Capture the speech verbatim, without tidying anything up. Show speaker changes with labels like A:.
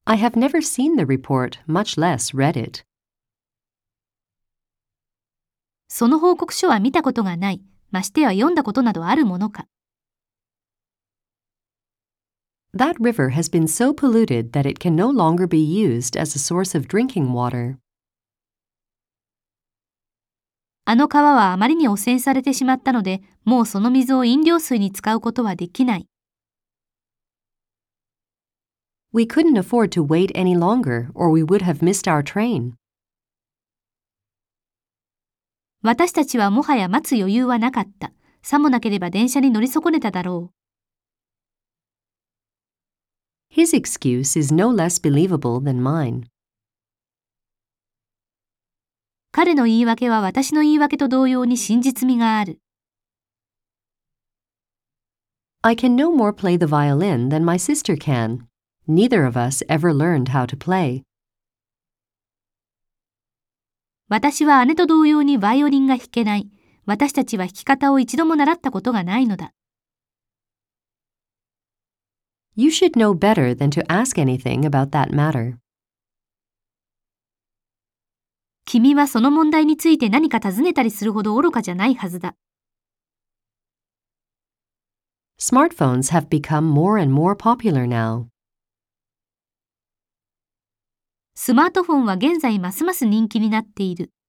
A: I have never seen the report, much less read it.
B: その報告書は見たことがない。ましてや読んだことなどあるものか。
A: That river has been so polluted that it can no longer be used as a source of drinking water.
B: あの川はあまりに汚染されてしまったので、もうその水を飲料水に使うことはできない。
A: We couldn't afford to wait any longer, or we would have missed our train.
B: 私たちはもはや待つ余裕はなかった。さもなければ電車に乗り損ねただろ
A: う。His excuse is no less believable than mine.
B: 彼の言い訳は私の言い訳と同様に真実味がある。
A: I can no more play the violin than my sister can. Neither of us ever learned how to play.
B: 私は姉と同様にバイオリンが弾けない。私たちは弾き方を一度も習ったことがないのだ。
A: You should know better than to ask anything about that matter.
B: 君はその問題について何か尋ねたりするほど愚かじゃないはずだ。
A: Smartphones have become more and more popular now.
B: スマートフォンは現在ますます人気になっている。